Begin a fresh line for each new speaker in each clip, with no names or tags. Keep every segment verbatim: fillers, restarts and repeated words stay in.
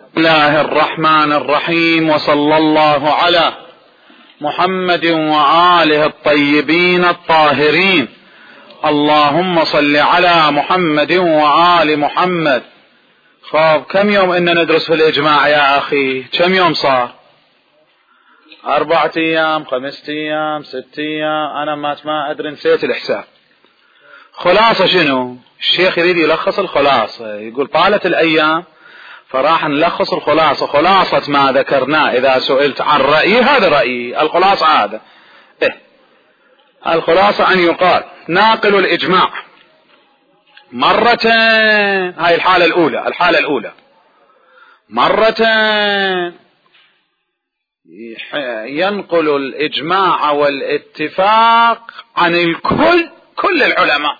بسم الله الرحمن الرحيم، وصلى الله على محمد وآله الطيبين الطاهرين. اللهم صل على محمد وآل محمد. خاب كم يوم إن ندرس في الإجماع يا أخي؟ كم يوم صار؟ أربعة أيام، خمسة أيام، ستة أيام، أنا ما ما أدري، نسيت الحساب. خلاصة شنو؟ الشيخ يريد يلخص الخلاصة، يقول طالت الأيام فراح نلخص الخلاصة. خلاصة ما ذكرناه إذا سئلت عن رأيي هذا رأيي، الخلاصة هذا إيه؟ الخلاصة أن يقال ناقل الإجماع مرتين، هاي الحالة الأولى. الحالة الأولى مرتين ينقل الإجماع والاتفاق عن الكل، كل العلماء،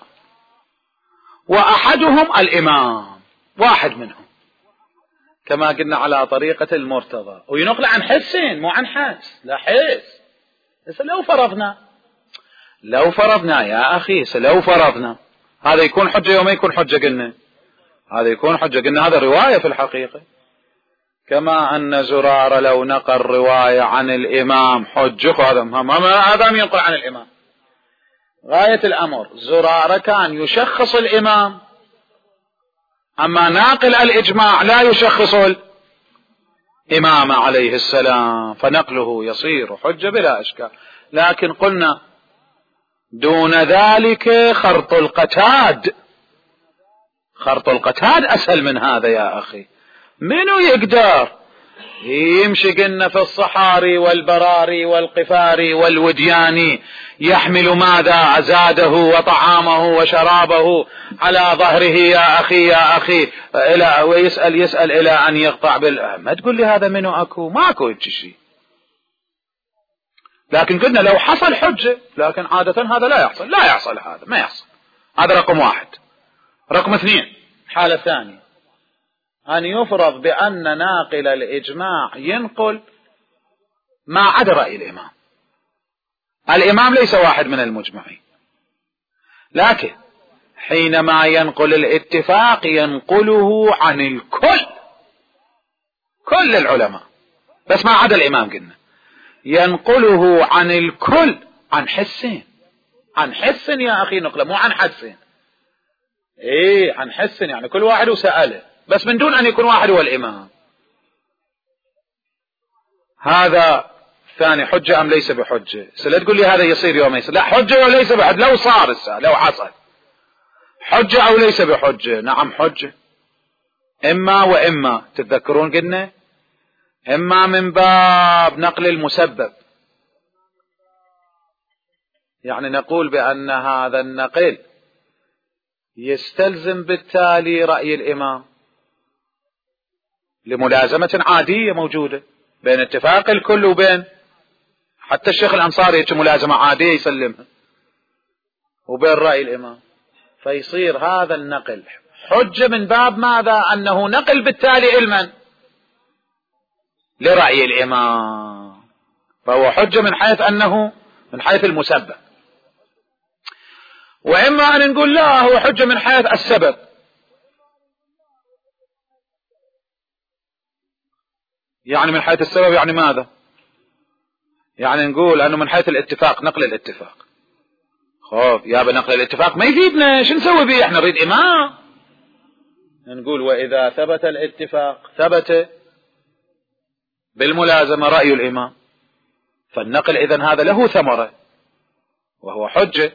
وأحدهم الإمام، واحد منهم، كما قلنا على طريقة المرتضى، وينقل عن حسين مو عن حس، لا حس. بس لو فرضنا لو فرضنا يا أخي لو فرضنا هذا يكون حجة يوم يكون حجة، قلنا هذا يكون حجة، قلنا هذا رواية في الحقيقة، كما أن زرار لو نقل رواية عن الإمام حجة، هذا ينقل عن الإمام. غاية الأمر زرار كان يشخص الإمام، أما ناقل الإجماع لا يشخص الإمام عليه السلام، فنقله يصير حجة بلا إشكال. لكن قلنا دون ذلك خرط القتاد، خرط القتاد أسهل من هذا يا أخي. منو يقدر يمشي قلنا في الصحاري والبراري والقفاري والودياني يحمل ماذا زاده وطعامه وشرابه على ظهره يا أخي يا أخي إلى ويسأل يسأل إلى أن يقطع بال، ما تقول لي هذا منو أكو؟ ماكو شيء. لكن قلنا لو حصل حجة، لكن عادة هذا لا يحصل، لا يحصل هذا، ما يحصل. هذا رقم واحد. رقم اثنين، حالة ثانية، أن يفرض بأن ناقل الإجماع ينقل ما عدا رأي الإمام. الإمام ليس واحد من المجمعين، لكن حينما ينقل الاتفاق ينقله عن الكل، كل العلماء، بس ما عدا الإمام قلنا، ينقله عن الكل، عن حسين، عن حسين يا أخي نقله، مو عن حسين. إيه عن حسين، يعني كل واحد وسأله، بس من دون أن يكون واحد هو الإمام. هذا ثاني حجة أم ليس بحجة؟ سلا تقول لي هذا يصير يوم يصير، لا حجة وليس بحجة. لو صار الساعة، لو حصل حجة أو ليس بحجة؟ نعم حجة، إما وإما. تتذكرون قلنا إما من باب نقل المسبب، يعني نقول بأن هذا النقل يستلزم بالتالي رأي الإمام لملازمة عادية موجودة بين اتفاق الكل وبين حتى الشيخ الأنصاري ملازمة عادية يسلمها، وبين رأي الإمام، فيصير هذا النقل حجة من باب ماذا؟ أنه نقل بالتالي علما لرأي الإمام، فهو حجة من حيث أنه من حيث المسبب. وإما أن نقول لا، هو حجة من حيث السبب، يعني من حيث السبب يعني ماذا؟ يعني نقول أنه من حيث الاتفاق، نقل الاتفاق. خوف يا بنقل الاتفاق ما يفيدنا، شو نسوي به؟ احنا نريد إمام. نقول وإذا ثبت الاتفاق ثبت بالملازمة رأي الإمام، فالنقل إذن هذا له ثمرة وهو حجة،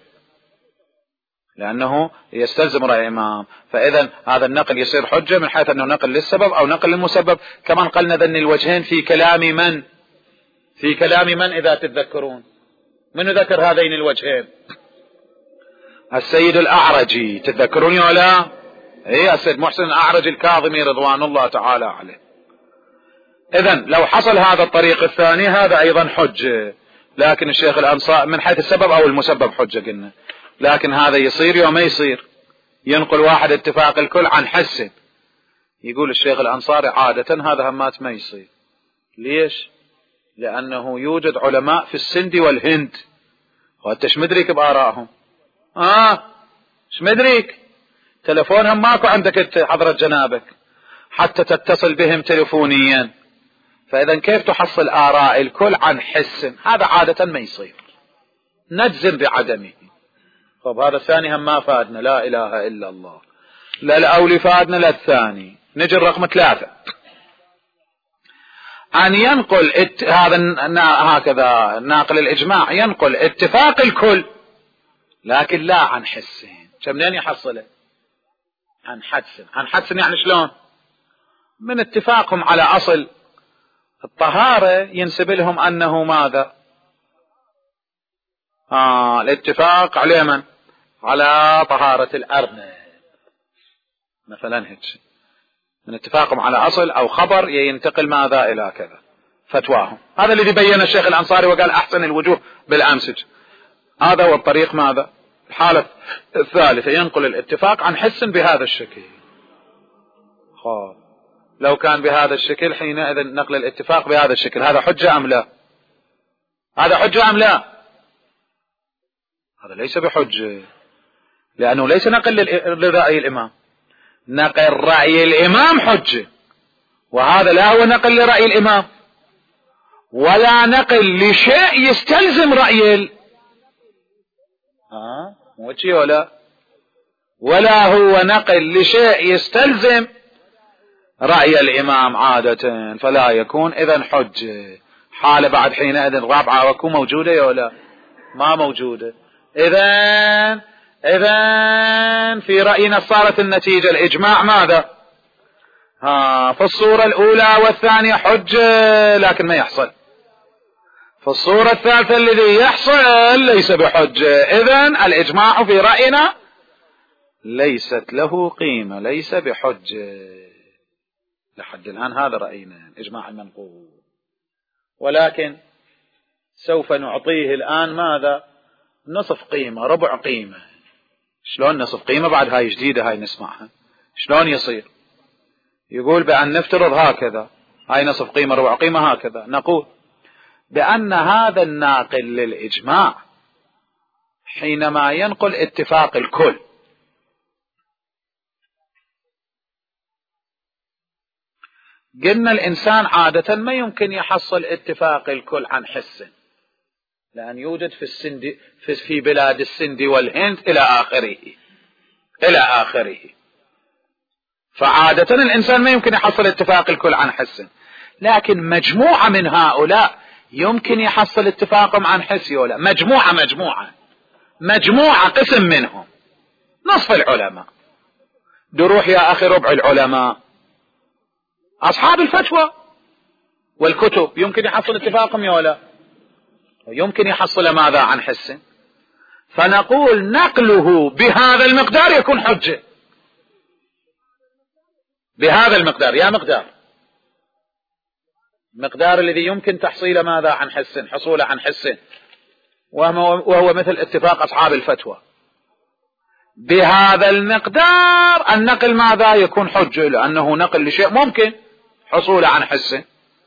لأنه يستلزم رأي الإمام. فإذن هذا النقل يصير حجة من حيث أنه نقل للسبب أو نقل للمسبب. كما قلنا ذن الوجهين في كلام من في كلام من إذا تتذكرون، من ذكر هذين الوجهين؟ السيد الأعرجي، تتذكرون ولا؟ إيه السيد محسن الأعرجي الكاظمي رضوان الله تعالى عليه. إذن لو حصل هذا الطريق الثاني هذا أيضا حجة، لكن الشيخ الأنصاري من حيث السبب أو المسبب حجة قلنا، لكن هذا يصير يوم ما يصير ينقل واحد اتفاق الكل عن حسن. يقول الشيخ الأنصاري عادة هذا همات ما يصير. ليش؟ لأنه يوجد علماء في السند والهند، وانت شمدريك بآرائهم؟ آه شمدريك، تلفونهم ماكو عندك انت حضرة جنابك، حتى تتصل بهم تلفونيا. فإذا كيف تحصل آراء الكل عن حس؟ هذا عادة ما يصير، نجزم بعدمه. طب هذا الثاني هم ما فادنا، لا إله إلا الله، لا الأولي فادنا لا الثاني. نجي الرقم ثلاثة، أن ينقل ات... هذا هكذا ناقل الإجماع ينقل اتفاق الكل لكن لا عن حسين. منين يحصله؟ عن حدس. عن حدس يعني شلون؟ من اتفاقهم على أصل الطهارة ينسب لهم أنه ماذا؟ آه الاتفاق على من؟ على طهارة الأرنب مثلا هيك، من اتفاقهم على أصل أو خبر ينتقل ماذا إلى كذا فتواهم. هذا الذي بين الشيخ الأنصاري وقال أحسن الوجوه بالأمسج. هذا هو الطريق ماذا؟ الحالة الثالثة ينقل الاتفاق عن حس بهذا الشكل. خب لو كان بهذا الشكل حينئذ نقل الاتفاق بهذا الشكل، هذا حجة أم لا؟ هذا حجة أم لا؟ هذا ليس بحجة، لأنه ليس نقل لرأي الإمام. نقل رأي الإمام حجة، وهذا لا هو نقل لرأي الإمام ولا نقل لشيء يستلزم رأي ال... آه موشي ولا ولا هو نقل لشيء يستلزم رأي الإمام عادة، فلا يكون إذن حجة. حالة بعد حينئذ رابعة وكو موجودة يا ولا ما موجودة. إذن إذن في رأينا صارت النتيجة الإجماع ماذا؟ ها في الصورة الأولى والثانية حجة لكن ما يحصل. في الصورة الثالثة الذي يحصل ليس بحجة. إذن الإجماع في رأينا ليست له قيمة، ليس بحجة لحد الآن. هذا رأينا إجماع المنقول، ولكن سوف نعطيه الآن ماذا؟ نصف قيمة، ربع قيمة. شلون نصف قيمة؟ بعد هاي جديدة هاي نسمعها. شلون يصير؟ يقول بأن نفترض هكذا، هاي نصف قيمة ربع قيمة هكذا. نقول بأن هذا الناقل للإجماع حينما ينقل اتفاق الكل قلنا الإنسان عادة ما يمكن يحصل اتفاق الكل عن حس، لأن يوجد في السند في, في بلاد السند والهند إلى آخره إلى آخره فعادة الإنسان ما يمكن يحصل اتفاق الكل عن حس. لكن مجموعة من هؤلاء يمكن يحصل اتفاقهم عن حس ولا مجموعة مجموعة مجموعة قسم منهم نصف العلماء. دروح يا أخي ربع العلماء أصحاب الفتوى والكتب يمكن يحصل اتفاقهم ولا يمكن يحصل ماذا عن حس. فنقول نقله بهذا المقدار يكون حجة، بهذا المقدار. يا مقدار مقدار الذي يمكن تحصيل ماذا عن حس، حصول عن حس، وهو مثل اتفاق أصحاب الفتوى. بهذا المقدار النقل ماذا يكون حجة، لأنه نقل لشيء ممكن حصول عن حس.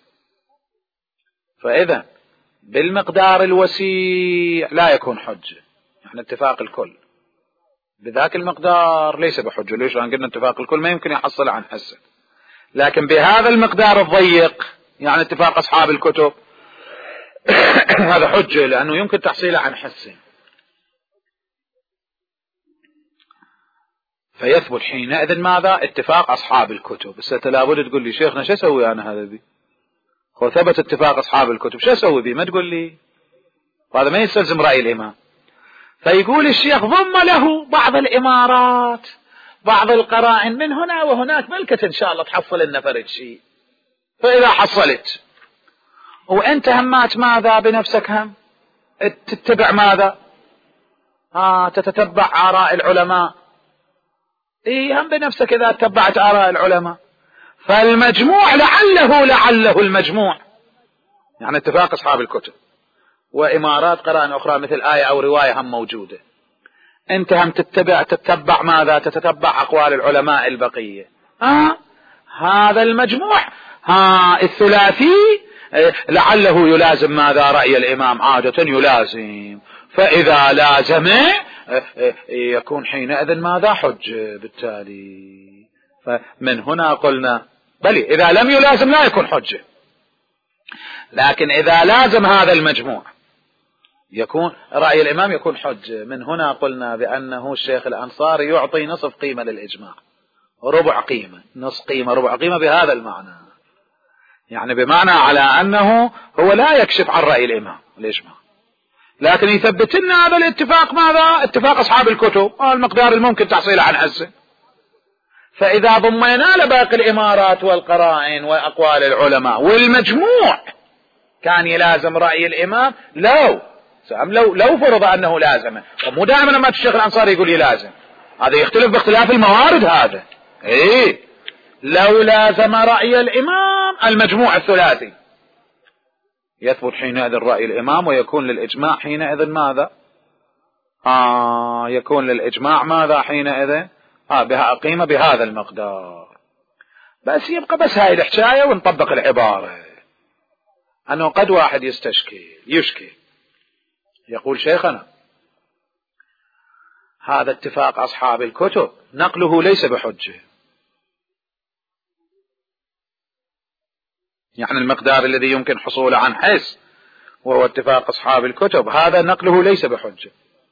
فإذا بالمقدار الوسيع لا يكون حجة، يعني اتفاق الكل بذاك المقدار ليس بحجة. ليش؟ لأن قلنا اتفاق الكل ما يمكن يحصل عن حس. لكن بهذا المقدار الضيق يعني اتفاق أصحاب الكتب هذا حجة، لأنه يمكن تحصيله عن حس. فيثبت حينئذ ماذا؟ اتفاق أصحاب الكتب. بس لابد تقول لي شيخنا شو أسوي أنا هذا بي؟ هو ثبت اتفاق أصحاب الكتب شو أسوي بي؟ ما تقول لي هذا ما يستلزم رأي الإمام. فيقول الشيخ ضم له بعض الإمارات بعض القرائن من هنا وهناك، ملكة إن شاء الله تحصل لنا فرد شيء. فإذا حصلت وأنت همات ماذا بنفسك هم تتبع ماذا؟ آه تتتبع آراء العلماء. إيه هم بنفسك إذا تتبعت آراء العلماء. فالمجموع لعله لعله المجموع يعني اتفاق أصحاب الكتب وإمارات قرائن أخرى مثل آية أو رواية هم موجودة. أنت هم تتبع تتبع ماذا؟ تتبع أقوال العلماء البقية. آه هذا المجموع ها الثلاثي لعله يلازم ماذا؟ رأي الإمام عادة يلازم. فإذا لازم يكون حينئذ ماذا؟ حجة بالتالي. فمن هنا قلنا بل إذا لم يلازم لا يكون حجة، لكن إذا لازم هذا المجموع يكون رأي الإمام يكون حجة. من هنا قلنا بأنه الشيخ الأنصاري يعطي نصف قيمة للإجماع، ربع قيمة، نصف قيمة ربع قيمة بهذا المعنى، يعني بمعنى على أنه هو لا يكشف عن رأي الإمام الإجماع، لكن يثبت لنا هذا الاتفاق. ماذا؟ اتفاق أصحاب الكتب، المقدار الممكن تحصيله عن حسه. فإذا ضمينا لباقي الإمارات والقرائن وأقوال العلماء والمجموع كان يلازم رأي الإمام، لو لو لو فرض أنه لازم، ومو دائما لما الشيخ الأنصاري يقول يلازم، هذا يختلف باختلاف الموارد. هذا إيه، لو لازم رأي الإمام المجموع الثلاثي يثبت حينئذ رأي الإمام، ويكون للإجماع حينئذ ماذا؟ آه يكون للإجماع ماذا حينئذ؟ آه بها قيمة بهذا المقدار. بس يبقى بس هاي الحكاية ونطبق العبارة، أنه قد واحد يستشكي يشكي يقول شيخنا هذا اتفاق أصحاب الكتب نقله ليس بحجة، يعني المقدار الذي يمكن حصوله عن حس وهو اتفاق أصحاب الكتب هذا نقله ليس بحجة،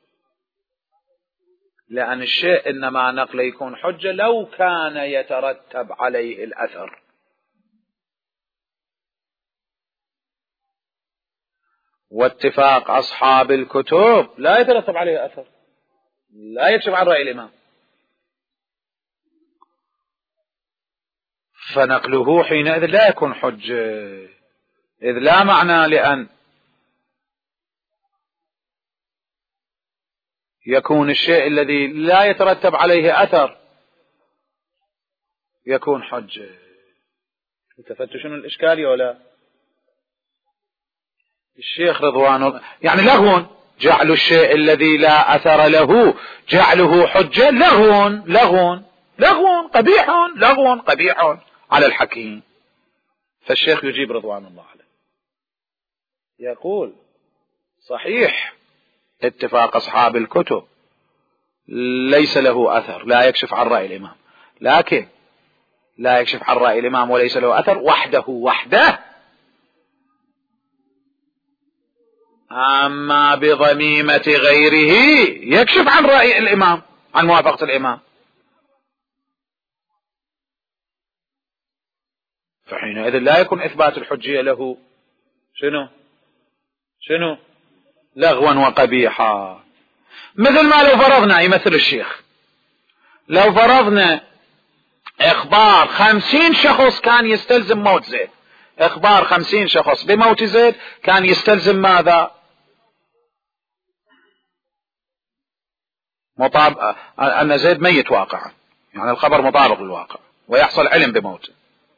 لأن الشيء إنما نقله يكون حجة لو كان يترتب عليه الأثر. واتفاق أصحاب الكتب لا يترتب عليه أثر، لا يكشف عن رأي الإمام، فنقله حينئذ لا يكون حجة، إذ لا معنى لأن يكون الشيء الذي لا يترتب عليه أثر يكون حجة. التفتوا شنو الإشكالية ولا؟ الشيخ رضوان يعني لغو، جعل الشيء الذي لا أثر له جعله حجة لغو لغو لغو قبيح لغو قبيح على الحكيم. فالشيخ يجيب رضوان الله عليه يقول صحيح اتفاق أصحاب الكتب ليس له أثر، لا يكشف عن رأي الإمام، لكن لا يكشف عن رأي الإمام وليس له أثر وحده وحده، أما بضميمة غيره يكشف عن رأي الإمام، عن موافقة الإمام، فحينئذ لا يكون إثبات الحجية له شنو شنو لغوا وقبيحا. مثل ما لو فرضنا يمثل الشيخ، لو فرضنا إخبار خمسين شخص كان يستلزم موت زيد، إخبار خمسين شخص بموت زيد كان يستلزم ماذا؟ مطابق أن زيد ميت واقعا، يعني الخبر مطابق للواقع ويحصل علم بموته.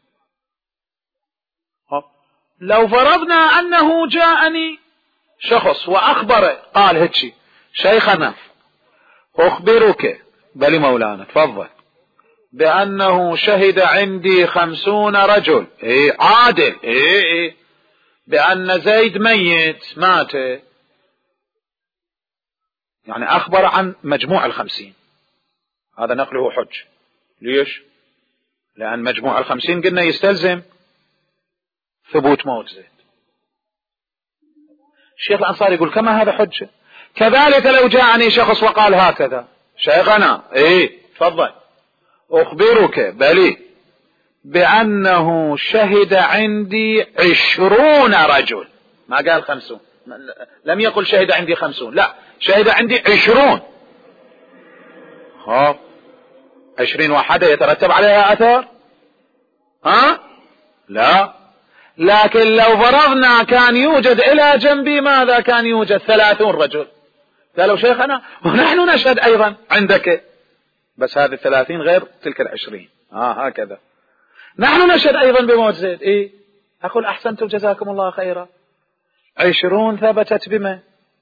لو فرضنا أنه جاءني شخص وأخبر قال هيك شيخنا أخبرك بل مولانا تفضل بأنه شهد عندي خمسون رجل إيه عادل إيه إيه بأن زيد ميت مات، يعني أخبر عن مجموع الخمسين، هذا نقله حج. ليش؟ لأن مجموع الخمسين قلنا يستلزم ثبوت موت زيد. الشيخ الأنصاري يقول كما هذا حجة، كذلك لو جاءني شخص وقال هكذا شيخنا ايه تفضل أخبرك بلي بأنه شهد عندي عشرون رجل، ما قال خمسون، لم يقل شهد عندي خمسون، لا شهد عندي عشرون. ها عشرين واحدة يترتب عليها أثر؟ ها لا، لكن لو فرضنا كان يوجد إلى جنبي ماذا؟ كان يوجد ثلاثون رجل، قالوا شيخنا ونحن نشهد أيضا عندك، بس هذه الثلاثين غير تلك العشرين، آه هكذا نحن نشهد أيضا بموت زيد. إيه أقول أحسنتم جزاكم الله خيرا، عشرون ثبتت بما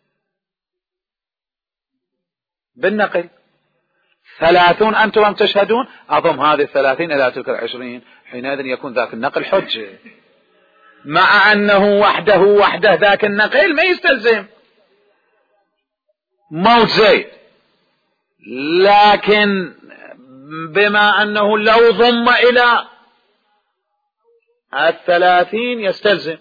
بالنقل، ثلاثون أنتم تشهدون، أضم هذه الثلاثين إلى تلك العشرين، حينئذ يكون ذاك النقل حجة، مع أنه وحده وحده ذاك النقل ما يستلزم موت زيد، لكن بما أنه لو ضم إلى الثلاثين يستلزم،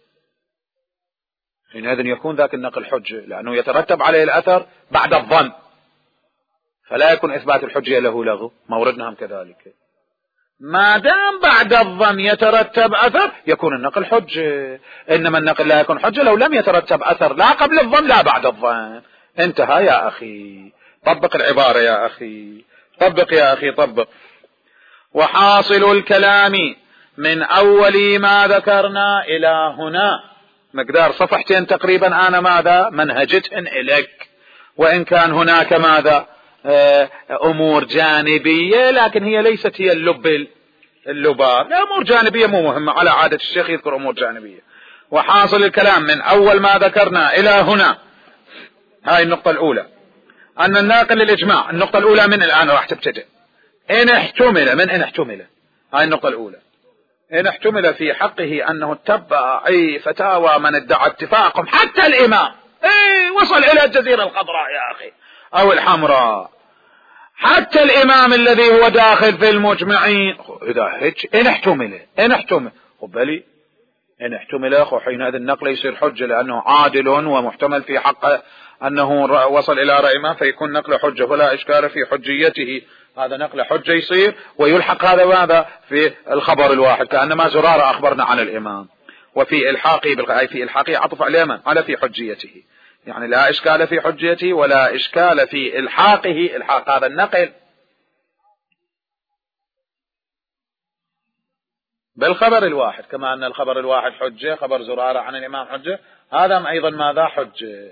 حينئذ يكون ذاك النقل حجة، لأنه يترتب عليه الأثر بعد الظن، فلا يكون إثبات الحجة له لغو. موردنا هم كذلك، ما دام بعد الظن يترتب أثر يكون النقل حجة، إنما النقل لا يكون حجة لو لم يترتب أثر لا قبل الظن لا بعد الظن. انتهى يا أخي، طبق العبارة يا أخي، طبق يا أخي طبق. وحاصل الكلام من أول ما ذكرنا إلى هنا، مقدار صفحتين تقريبا أنا ماذا منهجتهن إليك، وإن كان هناك ماذا أمور جانبية، لكن هي ليست هي اللب اللباب، أمور جانبية مو مهمة، على عادة الشيخ يذكر أمور جانبية. وحاصل الكلام من أول ما ذكرنا إلى هنا، هاي النقطة الأولى، أن الناقل للإجماع، النقطة الأولى من الآن راح تبتدئ، إن احتمل، من إن احتمل، هاي النقطة الأولى، إن احتمل في حقه أنه اتبع أي فتاوى من ادعى اتفاقهم، حتى الإمام اي وصل إلى الجزيرة الخضراء يا أخي أو الحمراء، حتى الإمام الذي هو داخل في المجمعين، إذا هيك إن احتمل، إن احتمل وبلي إن احتمل أخو، حينئذ النقل يصير حجة، لأنه عادل ومحتمل في حقه أنه وصل إلى رأي ما، فيكون نقل حجة، فلا إشكال في حجيته، هذا نقل حجة يصير، ويلحق هذا ماذا في الخبر الواحد، كأنما زرارة أخبرنا عن الإمام، وفي إلحاقه أي في إلحاقه عطف على من؟ على في حجيته، يعني لا إشكال في حجيته ولا إشكال في إلحاقه، إلحاق هذا النقل بالخبر الواحد، كما أن الخبر الواحد حجة، خبر زرارة عن الإمام حجة، هذا أيضا ماذا حجة.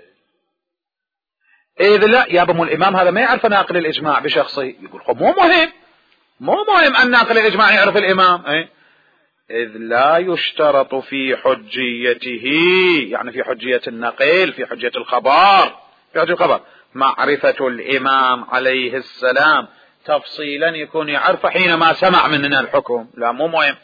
إذ لا يا بم الإمام هذا ما يعرف ناقل الإجماع بشخصه، يقول مو مهم، مو مهم أن ناقل الإجماع يعرف الإمام، إيه؟ إذ لا يشترط في حجيته، يعني في حجية النقل، في حجية الخبر، في حجية الخبر معرفة الإمام عليه السلام تفصيلا يكون يعرف حينما سمع مننا الحكم، لا مو مهم.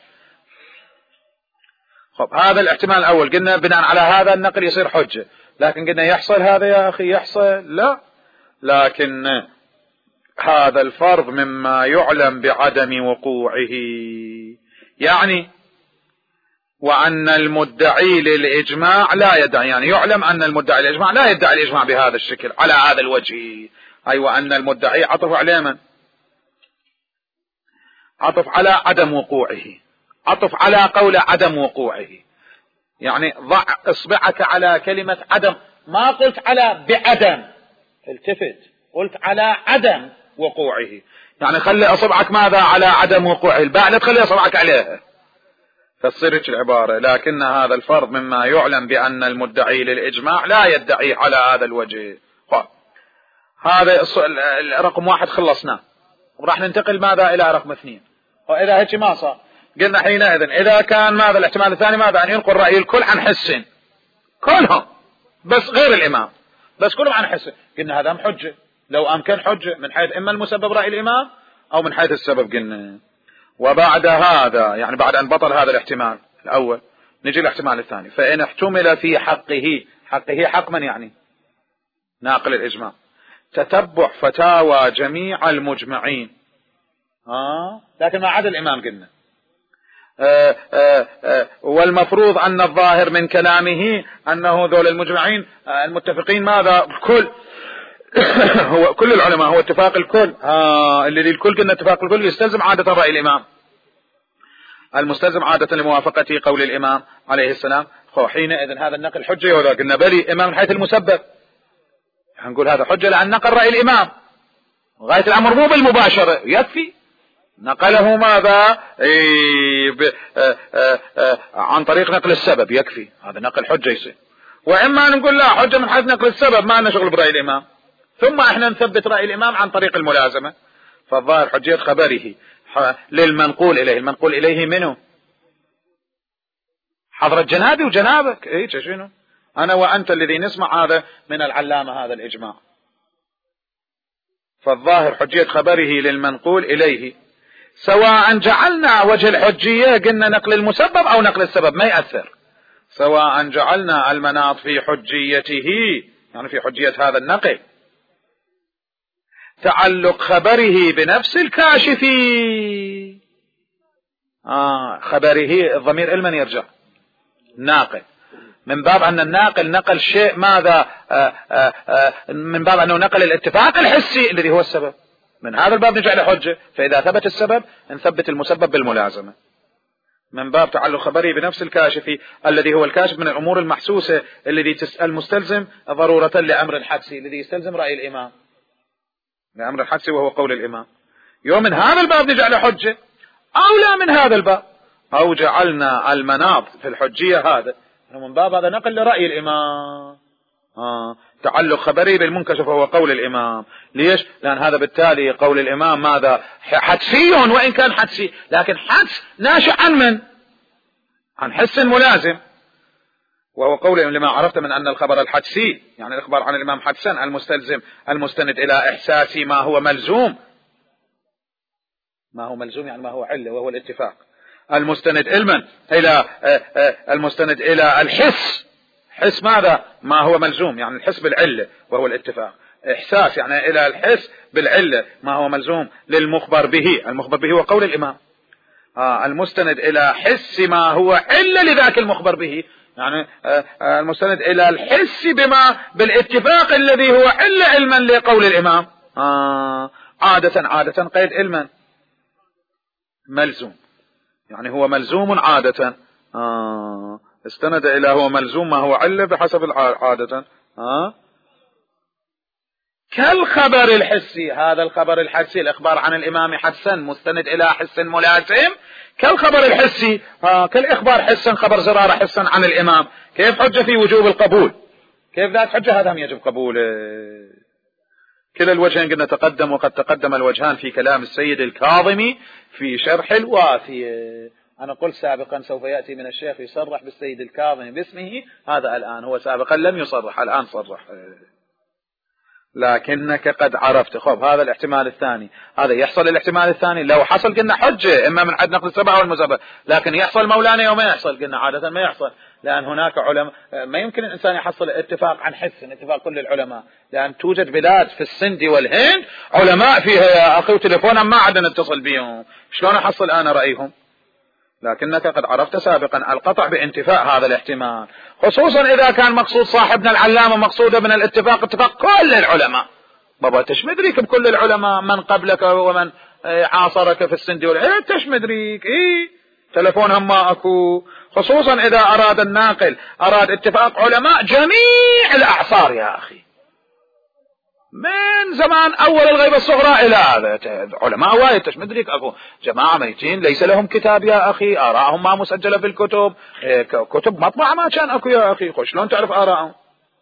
خب هذا الاحتمال الأول، قلنا بناء على هذا النقل يصير حجة، لكن قلنا يحصل هذا يا أخي، يحصل لا، لكن هذا الفرض مما يعلم بعدم وقوعه، يعني وأن المدعي للإجماع لا يدعي، يعني يعلم أن المدعي للإجماع لا يدعي الإجماع بهذا الشكل على هذا الوجه، أي وأن المدعي عطف على من؟ عطف على عدم وقوعه، عطف على قول عدم وقوعه، يعني ضع اصبعك على كلمة عدم، ما قلت على بعدم، التفت، قلت على عدم وقوعه، يعني خلي اصبعك ماذا؟ على عدم وقوعه، الباء لا تخلي اصبعك عليها، فتصيرش العبارة، لكن هذا الفرض مما يعلم بأن المدعي للإجماع لا يدعي على هذا الوجه. هذا رقم واحد خلصناه، وراح ننتقل ماذا إلى رقم اثنين. وإذا هيك ما صار، قلنا حينئذ إذا كان ماذا الاحتمال الثاني ماذا؟ أن ينقل رأي الكل عن حسن، كلهم بس غير الإمام، بس كلهم عن حسن، قلنا هذا حجة، لو أمكن حجة من حيث إما المسبب رأي الإمام أو من حيث السبب قلنا. وبعد هذا يعني بعد أن بطل هذا الاحتمال الأول نجي الاحتمال الثاني، فإن احتمل في حقه، حقه حق من يعني؟ ناقل الإجماع، تتبع فتاوى جميع المجمعين، آه لكن ما عدا الإمام قلنا، آه آه آه والمفروض أن الظاهر من كلامه أنه ذول المجمعين آه المتفقين ماذا؟ الكل هو كل العلماء، هو اتفاق الكل، آه اللي الكل قلنا اتفاق الكل يستلزم عادة رأي الإمام، المستلزم عادة لموافقة قول الإمام عليه السلام، حينئذ هذا النقل حجة، وذا قلنا بلي إمام من حيث المسبب، هنقول هذا حجة لأن نقل رأي الإمام، غاية الأمر مو بالمباشرة، يكفي نقله ماذا؟ إيه ب... آآ آآ عن طريق نقل السبب، يكفي هذا نقل حجة يصير. وإما نقول لا حجة من حيث نقل السبب، ما لنا شغل برأي الإمام، ثم احنا نثبت رأي الإمام عن طريق الملازمة، فالظاهر حجية خبره للمنقول إليه، المنقول إليه منه؟ حضرة جنابي وجنابك، ايه شنو؟ أنا وأنت الذي نسمع هذا من العلامة هذا الإجماع، فالظاهر حجية خبره للمنقول إليه، سواء جعلنا وجه الحجية قلنا نقل المسبب أو نقل السبب ما يأثر، سواء جعلنا المناط في حجيته يعني في حجية هذا النقل تعلق خبره بنفس الكاشف، آه خبره الضمير المن يرجع؟ ناقل، من باب أن الناقل نقل شيء ماذا آآ آآ من باب أنه نقل الاتفاق الحسي الذي هو السبب، من هذا الباب نجعل حجة. فإذا ثبت السبب نثبت المسبب بالملازمة، من باب تعلق خبري بنفس الكاشف الذي هو الكاشف من الأمور المحسوسة الذي تسأل مستلزم ضرورة لأمر الحدسي الذي يستلزم رأي الإمام، لأمر الحدسي وهو قول الإمام. يوم من هذا الباب نجعل حجة، أو لا من هذا الباب، أو جعلنا المناط في الحجية هذا من باب هذا نقل لرأي الإمام. آه. تعلق خبري بالمنكشف وهو قول الإمام. ليش؟ لأن هذا بالتالي قول الإمام ماذا؟ حدسي، وإن كان حدسي لكن حدس ناشئ عن من؟ عن حس ملازم، وهو قول لما عرفت من أن الخبر الحدسي يعني الإخبار عن الإمام حدسا المستلزم المستند إلى إحساسي ما هو ملزوم، ما هو ملزوم يعني ما هو علة وهو الاتفاق، المستند علما إلى المستند إلى الحس، حس ماذا؟ ما هو ملزوم يعني الحس بالعلة وهو الاتفاق، إحساس يعني إلى الحس بالعلة ما هو ملزوم للمخبر به، المخبر به هو قول الإمام. آه المستند إلى حس ما هو علة لذاك المخبر به، يعني آه آه المستند إلى الحس بما بالاتفاق الذي هو علة علما لقول الإمام. آه عادة عادة قيد علما ملزوم يعني هو ملزوم عادة، آه استند إلى هو ملزوم ما هو علة بحسب العادة. آه كالخبر الحسي، هذا الخبر الحسي الإخبار عن الإمام حسا مستند إلى حس ملازم كالخبر الحسي، آه كالإخبار حسا خبر زرارة حسا عن الإمام. كيف حجة في وجوب القبول؟ كيف ذات حجة؟ هذا هم يجب قبوله. كلا الوجهين قلنا تقدم، وقد تقدم الوجهان في كلام السيد الكاظمي في شرح الوافية. أنا قلت سابقا سوف يأتي من الشيخ يصرح بالسيد الكاظمي باسمه، هذا الآن هو سابقا لم يصرح، الآن صرح. لكنك قد عرفت. خب هذا الاحتمال الثاني، هذا يحصل الاحتمال الثاني لو حصل قلنا حجة إما من حد نقل السبعة والمزبة، لكن يحصل مولانا يوم ما يحصل قلنا عادة ما يحصل، لأن هناك علماء ما يمكن الإنسان يحصل اتفاق عن حس، اتفاق كل العلماء، لأن توجد بلاد في السند والهند علماء فيها يا أخي وتليفونا ما عاد نتصل بهم، شلون أحصل أنا رأيهم؟ لكنك قد عرفت سابقا القطع بانتفاء هذا الاحتمال، خصوصا إذا كان مقصود صاحبنا العلامة مقصوده من الاتفاق اتفاق كل العلماء. بابا تشمدريك بكل العلماء من قبلك ومن عاصرك في السند والهند، تشمدريك إيه تلفونهم ما أكو، خصوصا إذا أراد الناقل أراد اتفاق علماء جميع الأعصار يا أخي من زمان أول الغيبة الصغرى إلى هذا، علماء وايد تشمدريك أكو جماعة ميتين ليس لهم كتاب يا أخي، آراءهم ما مسجلة في الكتب، كتب مطبعة ما كان أكو يا أخي، خوش شلون تعرف آراءهم؟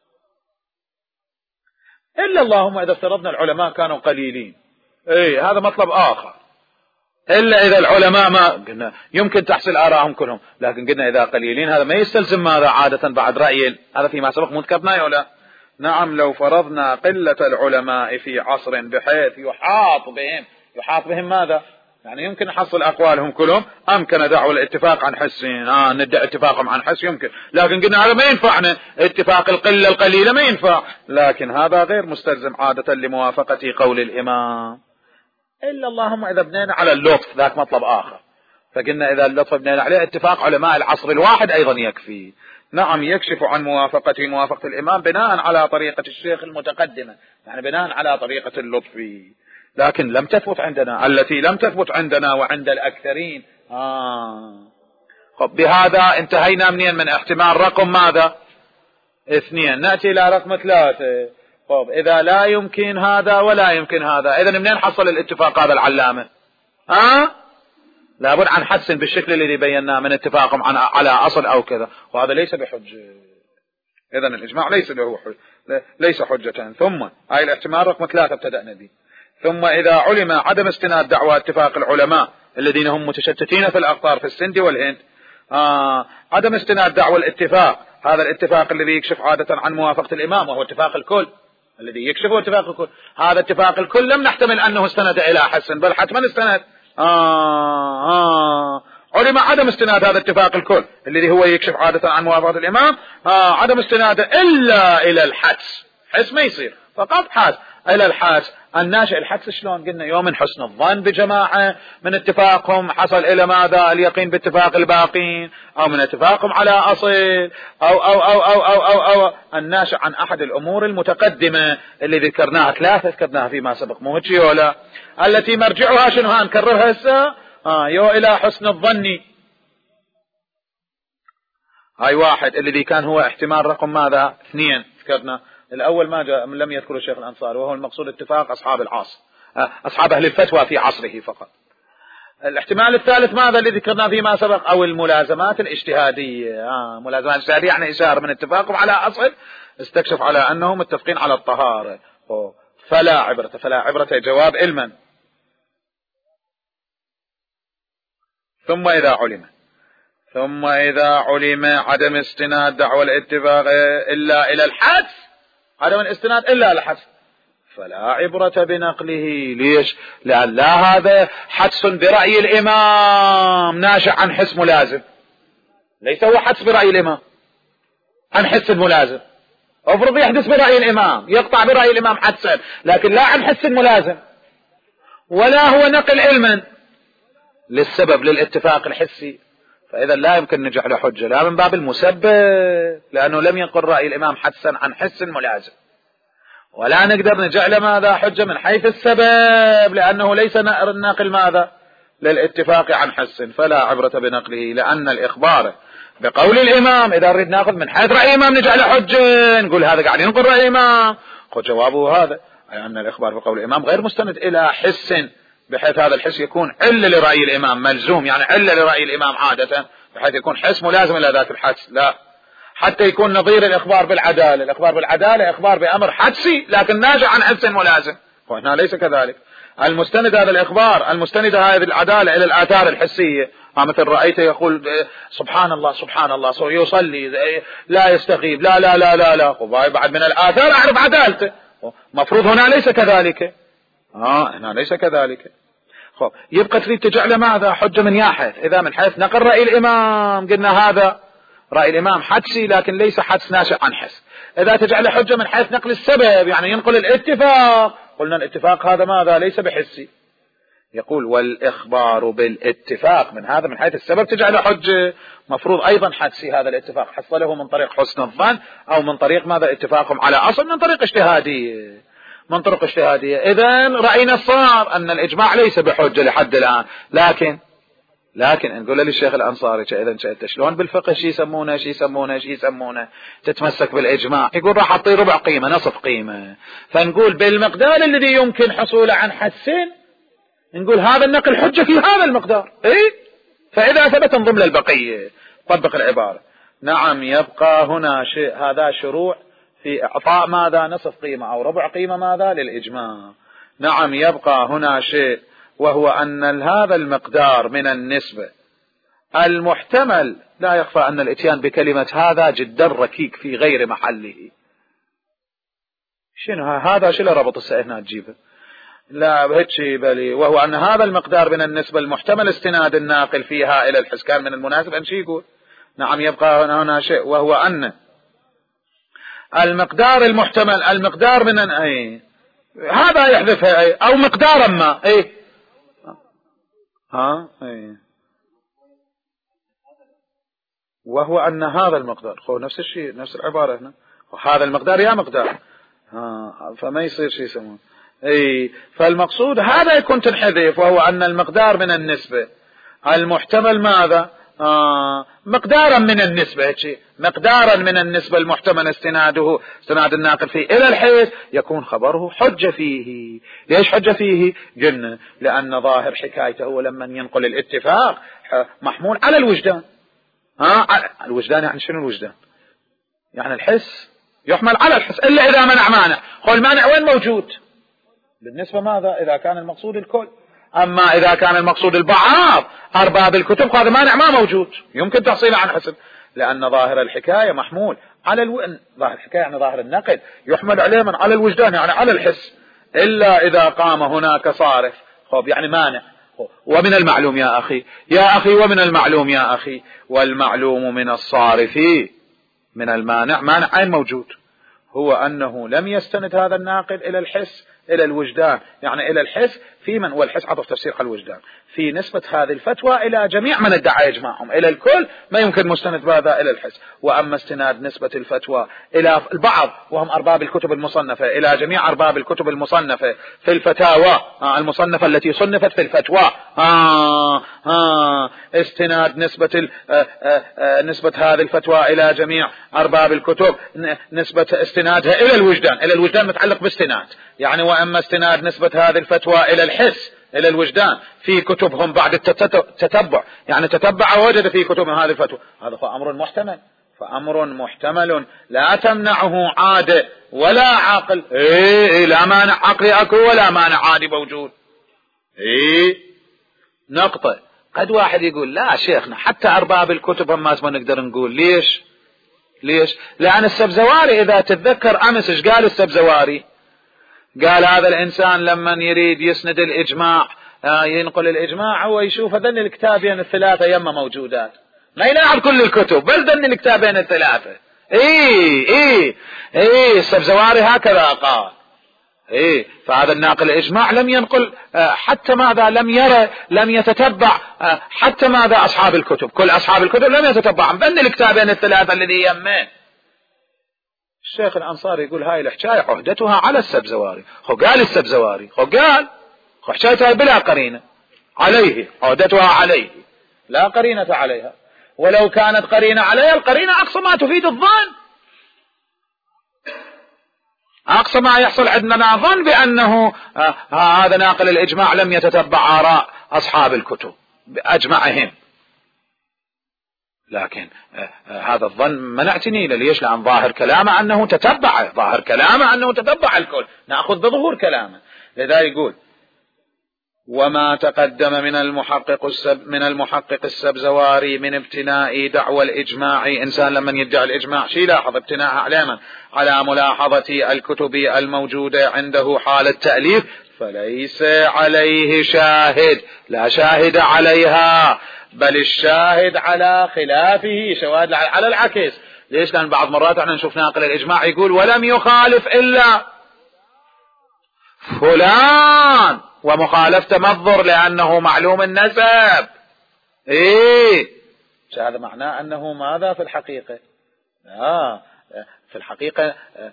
إلا اللهم إذا افترضنا العلماء كانوا قليلين، إيه هذا مطلب آخر، إلا إذا العلماء ما قلنا يمكن تحصل آراءهم كلهم، لكن قلنا إذا قليلين هذا ما يستلزم ماذا عادة بعد رأي، هذا فيما سبق مذكرنا ولا؟ نعم لو فرضنا قلة العلماء في عصر بحيث يحاط بهم، يحاط بهم ماذا؟ يعني يمكن نحصل أقوالهم كلهم، أمكن دعوة الاتفاق عن حس، آه ندعي اتفاقهم عن حس يمكن، لكن قلنا هذا ما ينفعنا، اتفاق القلة القليلة ما ينفع، لكن هذا غير مستلزم عادة لموافقة قول الإمام، إلا اللهم إذا بنينا على اللطف ذاك مطلب آخر، فقلنا إذا اللطف بنينا عليه اتفاق علماء العصر الواحد أيضا يكفي. نعم يكشف عن موافقة موافقة الإمام بناء على طريقة الشيخ المتقدمة، يعني بناء على طريقة اللطف، لكن لم تثبت عندنا، التي لم تثبت عندنا وعند الأكثرين. آه. خب بهذا انتهينا منين؟ من احتمال رقم ماذا؟ اثنين. نأتي إلى رقم ثلاثة. خب إذا لا يمكن هذا ولا يمكن هذا، إذن منين حصل الاتفاق هذا العلامة؟ ها؟ آه؟ لابد عن حدس بالشكل الذي بيناه من اتفاقهم عن على أصل أو كذا، وهذا ليس بحجة، إذن الإجماع ليس له حجة، ليس حجة. ثم هاي الاحتمال رقم ثلاثة ابتدأنا به. ثم إذا علم عدم استناد دعوى اتفاق العلماء الذين هم متشتتين في الأقطار في السند والهند، آه عدم استناد دعوى الاتفاق، هذا الاتفاق الذي يكشف عادة عن موافقة الإمام وهو اتفاق الكل، الذي يكشف هو اتفاق الكل، هذا اتفاق الكل لم نحتمل أنه استند إلى حسن، بل حتما استند. آه آه علم عدم استناد هذا اتفاق الكل الذي هو يكشف عادة عن موافقة الإمام، آه عدم استناده إلا إلى الحدس، حس ما يصير فقط حدس، إلى الحدس الناشئ الحدس شلون؟ قلنا يوم من حسن الظن بجماعة من اتفاقهم حصل إلى ماذا؟ اليقين باتفاق الباقين، أو من اتفاقهم على أصل، أو أو أو أو أو أو, أو الناشئ عن أحد الأمور المتقدمة اللي ذكرناها ثلاثة ذكرناها فيما سبق، مو هيك ولا التي مرجعها شنو؟ ها نكررها هسه. آه يو إلى حسن الظن. هاي واحد الذي كان هو احتمال رقم ماذا؟ اثنين ذكرنا. الأول ما جاء لم يذكره الشيخ الأنصاري، وهو المقصود اتفاق أصحاب العصر، أصحاب أهل الفتوى في عصره فقط. الاحتمال الثالث ماذا اللي ذكرنا فيما سبق؟ أو الملازمات الاجتهادية. آه ملازمات الاجتهادية يعني إشارة من اتفاقهم على أصل استكشف على أنهم متفقين على الطهارة. فلا عبرة، فلا عبرة جواب علما. ثم إذا علم ثم إذا علم عدم استناد دعوى الاتفاق إلا إلى الحدس، عدم الاستناد إلا إلى الحدس، فلا عبرة بنقله. ليش؟ لأن لا هذا حدس برأي الإمام ناشئ عن حس ملازم، ليس هو حدس برأي الإمام عن حس ملازم. افرض يحدث برأي الإمام، يقطع برأي الإمام حدسا، لكن لا عن حس ملازم، ولا هو نقل علما للسبب للاتفاق الحسي، فإذا لا يمكن نجعله حجة، لا من باب المسبب لأنه لم ينقل رأي الإمام حدسا عن حس ملازم، ولا نقدر نجعله ماذا؟ حجة من حيث السبب لأنه ليس ناقل ماذا؟ للاتفاق عن حس. فلا عبرة بنقله، لأن الإخبار بقول الإمام إذا نريد ناخذ من حيث رأي الإمام نجعله حجة، نقول هذا قاعد ينقل رأي الإمام، خذ جوابه هذا، أي أن الإخبار بقول الإمام غير مستند إلى حس، بحيث هذا الحس يكون علة لرأي الإمام، ملزوم يعني علة لرأي الإمام عادة، بحيث يكون حس ملازم إلى ذاك الحدس. لا، حتى يكون نظير الإخبار بالعدالة. الإخبار بالعدالة إخبار بأمر حدسي لكن ناجع عن حس ملازم، وهنا ليس كذلك. المستند هذا الإخبار، المستند هذه العدالة إلى الآثار الحسية، مثل رأيته يقول سبحان الله سبحان الله، يصلي لا يستغيب، لا لا لا لا لا، بعد من الآثار أعرف عدالته. مفروض هنا ليس كذلك. آه هنا ليس كذلك. خب يبقى تريد تجعل ماذا؟ حجة من ياحث. إذا من حيث نقل رأي الإمام قلنا هذا رأي الإمام حدسي لكن ليس حدس ناشئ عن حس. إذا تجعل حجة من حيث نقل السبب يعني ينقل الاتفاق، قلنا الاتفاق هذا ماذا؟ ليس بحسي. يقول والإخبار بالاتفاق من هذا من حيث السبب تجعل حجة، مفروض أيضا حدسي هذا الاتفاق، حصله من طريق حسن الظن أو من طريق ماذا؟ اتفاقهم على أصل، من طريق اجتهادية، من طرق اجتهادية. إذن رأينا صار أن الإجماع ليس بحجة لحد الآن، لكن لكن نقول للشيخ الأنصاري إذا شئت شلون بالفقه شي يسمونه شي يسمونه شي يسمونه تتمسك بالإجماع، يقول راح أعطي ربع قيمة نصف قيمة، فنقول بالمقدار الذي يمكن حصوله عن حسين نقول هذا النقل حجة في هذا المقدار. إيه؟ فإذا ثبت انضم للبقية. طبق العبارة. نعم يبقى هنا شيء، هذا شروع في إعطاء ماذا؟ نصف قيمة أو ربع قيمة ماذا؟ للإجماع. نعم يبقى هنا شيء، وهو أن هذا المقدار من النسبة المحتمل لا يخفى أن الاتيان بكلمة هذا جدا ركيك في غير محله. شنو هذا؟ شو ربط السائل تجيبه؟ لا هيك بلي، وهو أن هذا المقدار من النسبة المحتمل استناد الناقل فيها إلى الحس، كان من المناسب أن شي يقول نعم يبقى هنا شيء، وهو أن المقدار المحتمل المقدار من أي هذا يحذفها أي أو مقدارا ما أي ها أي، وهو أن هذا المقدار هو نفس الشيء نفس العبارة هنا، وهذا المقدار يا مقدار ها، فما يصير شيء يسمونه اي. فالمقصود هذا يكون تنحذف، وهو أن المقدار من النسبة المحتمل ماذا؟ آه مقدارا من النسبة، مقدارا من النسبة المحتمل استناده استناد الناقل فيه إلى الحيث يكون خبره حجة فيه. ليش حجة فيه؟ قلنا لأن ظاهر حكايته لما ينقل الاتفاق محمول على الوجدان. ها آه الوجدان يعني شنو الوجدان؟ يعني الحس يحمل على الحس إلا إذا منع مانع. قل المانع وين موجود؟ بالنسبة ماذا؟ إذا كان المقصود الكل. أما إذا كان المقصود البعض أرباب الكتب هذا مانع ما موجود يمكن تحصيله عن حسب، لأن ظاهر الحكاية محمول على الو... ظاهر الحكاية يعني ظاهر النقد يحمل عليه من على الوجدان يعني على الحس، إلا إذا قام هناك صارف خب يعني مانع. ومن المعلوم يا أخي يا أخي ومن المعلوم يا أخي والمعلوم من الصارف من المانع، مانع أين موجود؟ هو أنه لم يستند هذا الناقل إلى الحس إلى الوجدان يعني إلى الحس في من، والحس عطف تفسير على الوجدان، في نسبة هذه الفتوى إلى جميع من ادعى إجماعهم، إلى الكل ما يمكن مستند بهذا إلى الحس. وأما استناد نسبة الفتوى إلى البعض وهم أرباب الكتب المصنفة، إلى جميع أرباب الكتب المصنفة في الفتاوى آه المصنفة التي صنفت في الفتوى آه آه استناد نسبة آه آه نسبة هذه الفتوى إلى جميع أرباب الكتب، نسبة استنادها إلى الوجدان، إلى الوجدان متعلق باستناد يعني. وأما استناد نسبة هذه الفتوى إلى الحس إلى الوجدان في كتبهم بعد التتبع يعني تتبع ووجد في كتبهم هذه الفتوى، هذا هو أمر محتمل، فأمر محتمل لا تمنعه عادة ولا عقل. إيه, إيه لا مانع عقلي أكو ولا مانع عادي موجود. إيه نقطة. قد واحد يقول لا شيخنا حتى أرباب الكتب هم ما نقدر نقول. ليش ليش لأن السبزواري إذا تتذكر أمس إيش قال السبزواري؟ قال هذا الإنسان لما يريد يسند الإجماع ينقل الإجماع هو يشوف ذن الكتابين الثلاثة يما موجودات، ما يلاعب كل الكتب بل ذن الكتابين الثلاثة. إيه إيه إيه السبزواري هكذا قال. إيه فهذا الناقل الإجماع لم ينقل حتى ماذا لم يرى لم يتتبع حتى ماذا أصحاب الكتب، كل أصحاب الكتب لم يتتبعهم ذن الكتابين الثلاثة الذي يمين. الشيخ الأنصاري يقول هاي الحكاية عهدتها على السبزواري. خو قال السبزواري خو قال خو حكايتها بلا قرينة عليه، عهدتها عليه لا قرينة عليها، ولو كانت قرينة عليها القرينة أقصى ما تفيد الظن، أقصى ما يحصل عندنا ظن بأنه آه هذا ناقل الإجماع لم يتتبع آراء أصحاب الكتب بأجمعهم. لكن آه آه هذا الظن منعتني ليش؟ لأن ظاهر كلامه أنه تتبع، ظاهر كلامه أنه تتبع الكل، نأخذ بظهور كلامه. لذا يقول وما تقدم من المحقق السب من المحقق السبزواري من ابتناء دعوى الإجماع. إنسان لما يدعي الإجماع شي لاحظ ابتناء على على ملاحظة الكتب الموجودة عنده حال التأليف، فليس عليه شاهد، لا شاهد عليها، بل الشاهد على خلافه، شواهد على العكس. ليش؟ لأن بعض مرات احنا نشوف ناقل الإجماع يقول ولم يخالف إلا فلان، ومخالفته مضر لأنه معلوم النسب. إيه هذا معناه أنه ماذا في الحقيقة؟ آه في الحقيقة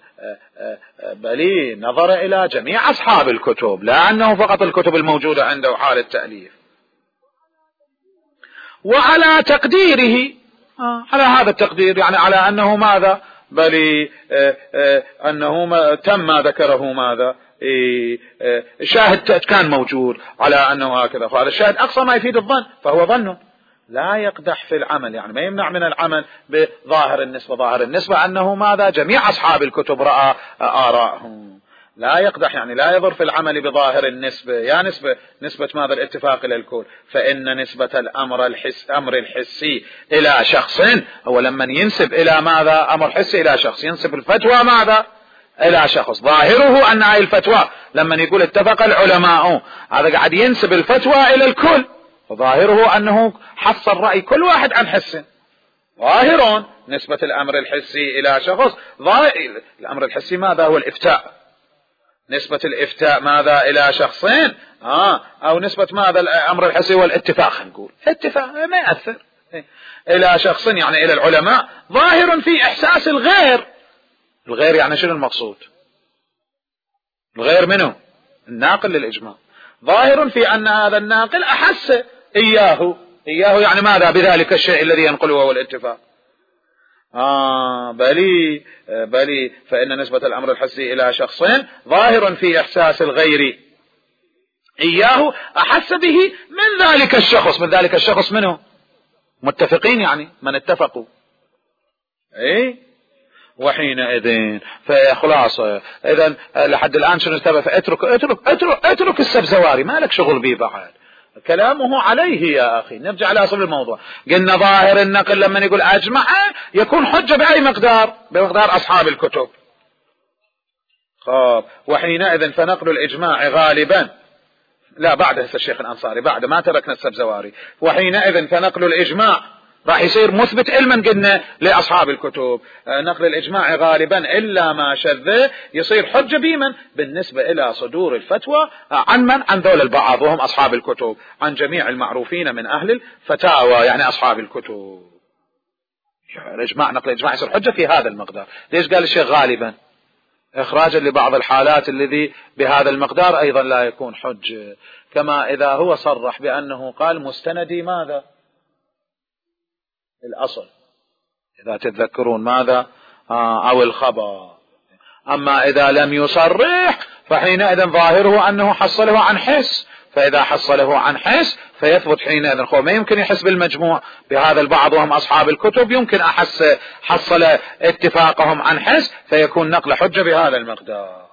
بلي نظر إلى جميع أصحاب الكتب، لا أنه فقط الكتب الموجودة عنده حال التأليف. وعلى تقديره آه على هذا التقدير يعني على أنه ماذا بلي آه آه أنه ما تم ما ذكره ماذا إيه شاهد كان موجود على أنه هكذا، فهذا الشاهد أقصى ما يفيد الظن، فهو ظن لا يقدح في العمل، يعني ما يمنع من العمل بظاهر النسبة. ظاهر النسبة أنه ماذا جميع أصحاب الكتب رأى آراءهم، لا يقدح يعني لا يضر في العمل بظاهر النسبة. يا نسبة نسبة ماذا الاتفاق إلى الكل، فإن نسبة الأمر الحس أمر الحسي إلى شخص هو لما ينسب إلى ماذا أمر حسي إلى شخص، ينسب الفتوى ماذا إلى شخص، ظاهره أن هاي الفتوى لما يقول اتفق العلماء هذا قاعد ينسب الفتوى إلى الكل، وظاهره أنه حصل رأي كل واحد عن حسه. ظاهر نسبة الأمر الحسي إلى شخص، الأمر الحسي ماذا هو الإفتاء، نسبة الإفتاء ماذا إلى شخصين آه أو نسبة ماذا الأمر الحسي والاتفاق، نقول اتفاق ما يأثر إلى شخص يعني إلى العلماء. ظاهر في إحساس الغير، الغير يعني شنو المقصود؟ الغير منه الناقل للإجماع، ظاهر في أن هذا الناقل أحس إياه إياه يعني ماذا بذلك الشيء الذي ينقله هو الاتفاق. آه بلي بلي فإن نسبة الأمر الحسي إلى شخصين ظاهر في إحساس الغير إياه أحس به من ذلك الشخص. من ذلك الشخص منه متفقين يعني من اتفقوا. إيه وحينئذ فخلاصة إذن لحد الآن شنو استبع، فاترك اترك اترك اترك السبزواري ما لك شغل به بعد، كلامه عليه يا أخي. نرجع على أصل الموضوع، قلنا ظاهر النقل لما يقول أجمع يكون حجة بأي مقدار، بمقدار أصحاب الكتب. خب وحينئذ فنقل الإجماع غالبا لا بعد هسه الشيخ الأنصاري بعد ما تركنا السبزواري، وحينئذ فنقل الإجماع راح يصير مثبت علما قلنا لأصحاب الكتب. نقل الإجماع غالبا إلا ما شذ يصير حجة بمن بالنسبة إلى صدور الفتوى عن من؟ عن ذول البعض وهم أصحاب الكتب، عن جميع المعروفين من أهل الفتاوى يعني أصحاب الكتب. الإجماع نقل الإجماع يصير حجة في هذا المقدار. ليش قال الشيخ غالبا؟ إخراجا لبعض الحالات الذي بهذا المقدار أيضا لا يكون حجة، كما إذا هو صرح بأنه قال مستندي ماذا؟ الأصل، إذا تتذكرون ماذا؟ آه أو الخبر. أما إذا لم يصرح فحينئذ ظاهره أنه حصله عن حس، فإذا حصله عن حس فيثبت حينئذ خو ما يمكن يحس بالمجموع بهذا البعض وهم أصحاب الكتب، يمكن أحس حصل اتفاقهم عن حس فيكون نقل حجة بهذا المقدار.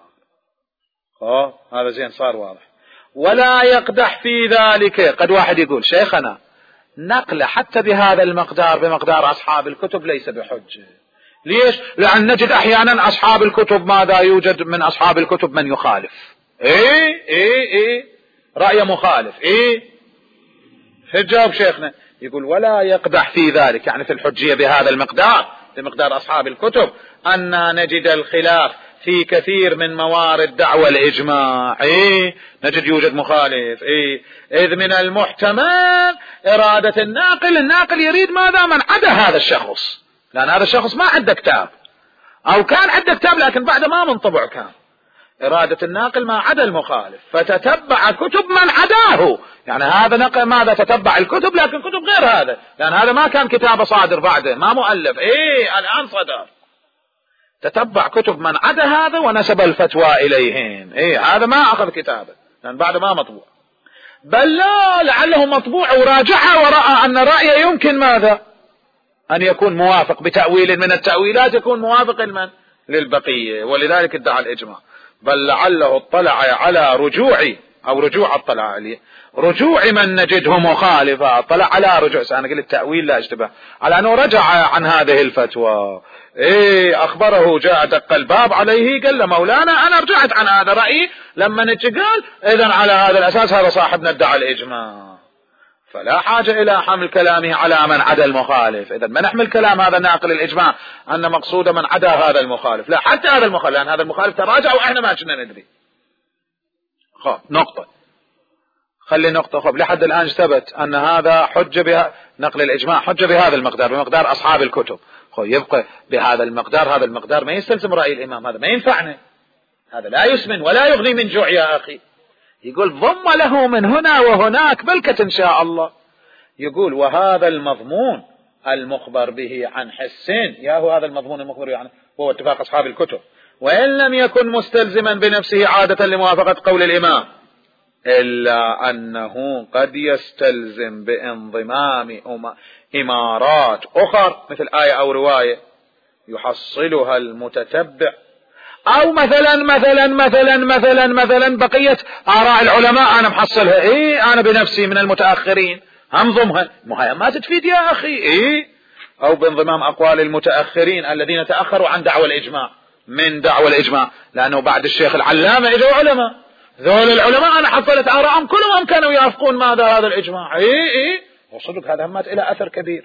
خو هذا زين صار واضح. ولا يقدح في ذلك، قد واحد يقول شيخنا نقل حتى بهذا المقدار بمقدار أصحاب الكتب ليس بحجة. ليش؟ لأن نجد أحيانا أصحاب الكتب ماذا يوجد من أصحاب الكتب من يخالف، إيه إيه إيه رأي مخالف، إيه فجاب شيخنا يقول ولا يقدح في ذلك، يعني في الحجية بهذا المقدار بمقدار أصحاب الكتب أن نجد الخلاف في كثير من موارد دعوى الإجماع، إيه نجد يوجد مخالف، إيه إذ من المحتمل إرادة الناقل، الناقل يريد ماذا؟ من عدا هذا الشخص، لأن هذا الشخص ما عنده كتاب أو كان عنده كتاب لكن بعد ما منطبع كان. إرادة الناقل ما عدا المخالف، فتتبع كتب من عداه، يعني هذا نقل ماذا؟ تتبع الكتب لكن كتب غير هذا، لأن هذا ما كان كتاب صادر بعده، ما مؤلف، إيه الآن صدر، تتبع كتب من عدا هذا ونسب الفتوى إليهم، إيه هذا ما أخذ كتابه لأن بعد ما مطبوع، بل لا لعله مطبوع وراجعها ورأى أن رأيه يمكن ماذا؟ أن يكون موافق بتأويل من التأويلات، يكون موافق من؟ للبقية، ولذلك ادعى الإجماع. بل لعله اطلع على رجوع أو رجوع اطلع عليه رجوع من نجده مخالفا، اطلع على رجوع، أنا قلت التأويل لا اشتبه، على أنه رجع عن هذه الفتوى، إيه أخبره جاء دق الباب عليه قال له مولانا أنا رجعت عن هذا رأيي، لما نجي قال إذن على هذا الأساس هذا صاحبنا ادعى الإجماع، فلا حاجة إلى حمل كلامه على من عدا المخالف. إذن ما نحمل كلام هذا ناقل الإجماع أن مقصود من عدا هذا المخالف، لا حتى هذا المخالف، لأن هذا المخالف تراجع وإحنا ما كنا ندري. خب نقطة، خلي نقطة. خب لحد الآن ثبت أن هذا حجة بها نقل الإجماع حجة بهذا المقدار بمقدار أصحاب الكتب، خب يبقى بهذا المقدار، هذا المقدار ما يستلزم رأي الإمام، هذا ما ينفعنا، هذا لا يسمن ولا يغني من جوع يا أخي. يقول ضم له من هنا وهناك بلكة إن شاء الله. يقول وهذا المضمون المخبر به عن حسين، يا هو هذا المضمون المخبر به عنه هو اتفاق أصحاب الكتب، وإن لم يكن مستلزما بنفسه عادة لموافقة قول الإمام، إلا أنه قد يستلزم بانضمام إمارات أخر مثل آية أو رواية يحصلها المتتبع، أو مثلا مثلا مثلا مثلا مثلا بقية آراء العلماء أنا محصلها، إيه أنا بنفسي من المتأخرين أنظمها، ما تفيد يا أخي، إيه أو بانضمام أقوال المتأخرين الذين تأخروا عن دعوى الإجماع من دعوى الإجماع، لأنه بعد الشيخ العلامة إجوا علماء، ذول العلماء أنا حصلت آراءهم كلهم كانوا يوافقون ماذا؟ هذا الإجماع، إيه إيه وصدق هذا همات إلى أثر كبير.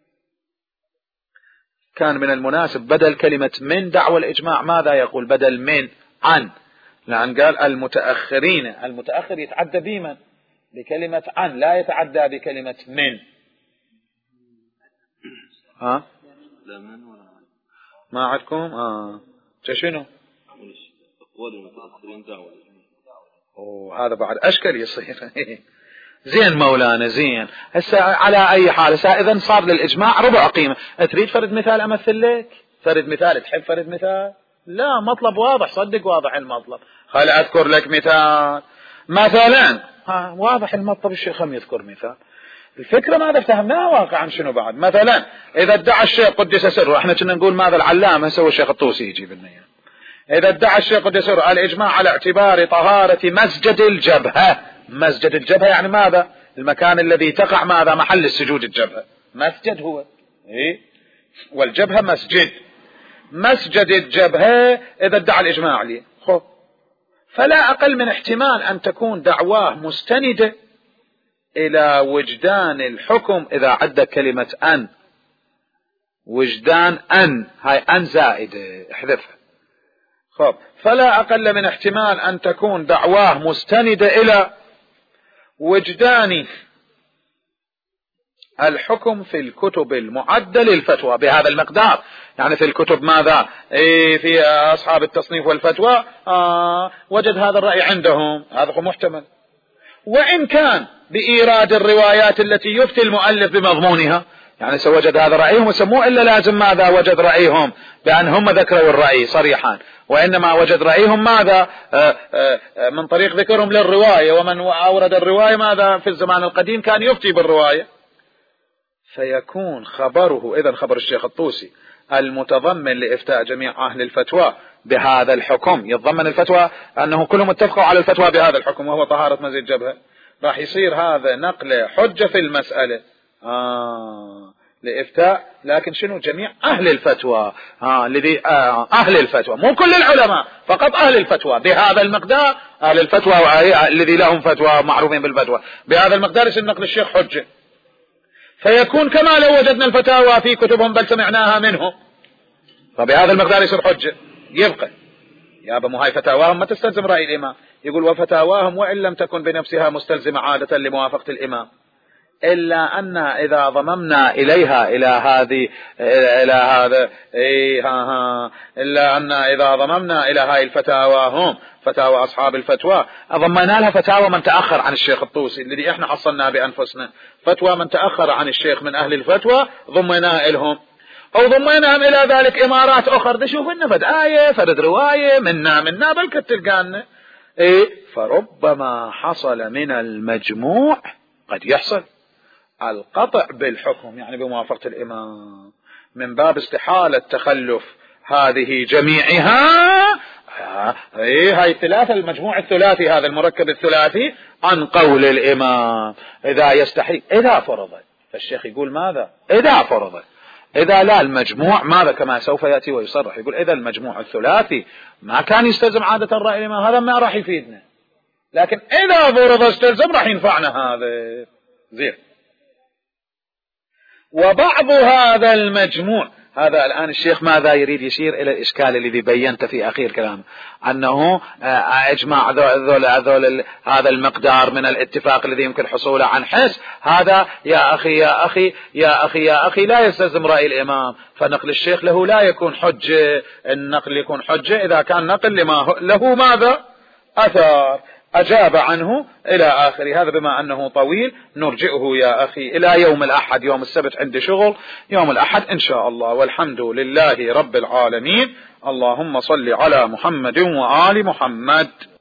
كان من المناسب بدل كلمة من دعوى الإجماع ماذا يقول؟ بدل من عن، لأن قال المتأخرين، المتأخر يتعدى بمن؟ بكلمة عن، لا يتعدى بكلمة من. ها ما عندكم آه شنو؟ أوه هذا بعد أشكال يصير. زين مولانا زين، هسه على أي حال هسه إذا صار للإجماع ربع قيمة. تريد فرد مثال أمثل لك؟ فرد مثال، تحب فرد مثال؟ لا مطلب واضح، صدق واضح المطلب. خل أذكر لك مثال مثلا، ها واضح المطلب، الشيخ هم يذكر مثال. الفكرة ماذا افتهمناها واقعا شنو بعد؟ مثلا إذا ادعى الشيخ قدس سره، احنا كنا نقول ماذا العلامة سوى الشيخ الطوسي يجيب لنا، إذا ادعى الشيخ قدس سره الإجماع على اعتبار طهارة مسجد الجبهة، مسجد الجبهة يعني ماذا؟ المكان الذي تقع ماذا؟ محل السجود الجبهة، مسجد هو، إيه؟ والجبهة مسجد، مسجد الجبهة إذا ادعى الإجماع عليه، خب فلا أقل من احتمال أن تكون دعواه مستندة إلى وجدان الحكم إذا عد كلمة أن، وجدان أن، هاي أن زائدة احذفها. خب، فلا أقل من احتمال أن تكون دعواه مستندة إلى وجدان الحكم في الكتب المعدة للفتوى بهذا المقدار. يعني في الكتب ماذا؟ إيه، في أصحاب التصنيف والفتوى آه وجد هذا الرأي عندهم، هذا محتمل. وإن كان بإيراد الروايات التي يفتي المؤلف بمضمونها، يعني سوجد هذا رأيهم وسموه، إلا لازم ماذا؟ وجد رأيهم بأن هم ذكروا الرأي صريحا، وإنما وجد رأيهم ماذا؟ آآ آآ من طريق ذكرهم للرواية، ومن أورد الرواية ماذا؟ في الزمان القديم كان يفتي بالرواية. فيكون خبره إذن خبر الشيخ الطوسي المتضمن لإفتاء جميع أهل الفتوى بهذا الحكم، يتضمن الفتوى أنه كلهم اتفقوا على الفتوى بهذا الحكم وهو طهارة مزيد جبهة، راح يصير هذا نقل حجة في المسألة آه لإفتاء، لكن شنو؟ جميع أهل الفتوى آه الذي آه أهل الفتوى، مو كل العلماء، فقط أهل الفتوى بهذا المقدار. أهل الفتوى الذي لهم فتوى معروفين بالفتوى بهذا المقدار يصير نقل الشيخ حجة. فيكون كما لو وجدنا الفتاوى في كتبهم بل سمعناها منهم، فبهذا المقدار يصير حجة. يبقى يا أبا، مو هاي فتاواهم ما تستلزم رأي الإمام. يقول وفتاواهم وإن لم تكن بنفسها مستلزمة عادة لموافقة الإمام، إلا أن إذا ضممنا إليها إلى هذه إلى هذا إيه ها ها إلا أن إذا ضممنا إلى هاي الفتاوى هم فتاوى أصحاب الفتوى، ضمنا لها فتاوى من تأخر عن الشيخ الطوسي الذي إحنا حصلنا بأنفسنا، فتوى من تأخر عن الشيخ من أهل الفتوى ضمناها إلهم، أو ضمناهم إلى ذلك إمارات أخرى. ده شوف لنا فد آية فرد رواية منا منا بل كتلقانا إيه. فربما حصل من المجموع قد يحصل القطع بالحكم، يعني بموافقة الإمام، من باب استحالة تخلف هذه جميعها ايه هاي الثلاثة، المجموع الثلاثي هذا المركب الثلاثي عن قول الإمام إذا يستحيل إذا فرض. فالشيخ يقول ماذا؟ إذا فرض، إذا لا المجموع ماذا؟ كما سوف يأتي ويصرح يقول إذا المجموع الثلاثي ما كان يستلزم عادة الرأي الإمام، هذا ما راح يفيدنا، لكن إذا فرض استلزم راح ينفعنا هذا زين. وبعض هذا المجموع، هذا الآن الشيخ ماذا يريد؟ يشير إلى الإشكال الذي بينت في أخير كلامه، أنه إجماع ذول ذول هذا المقدار من الاتفاق الذي يمكن حصوله عن حس، هذا يا أخي يا أخي يا أخي يا أخي لا يستلزم رأي الإمام، فنقل الشيخ له لا يكون حجة. النقل يكون حجة إذا كان نقل لما له ماذا؟ أثار. أجاب عنه إلى آخر هذا. بما أنه طويل نرجئه يا أخي إلى يوم الأحد، يوم السبت عندي شغل، يوم الأحد إن شاء الله، والحمد لله رب العالمين. اللهم صل على محمد وآل محمد.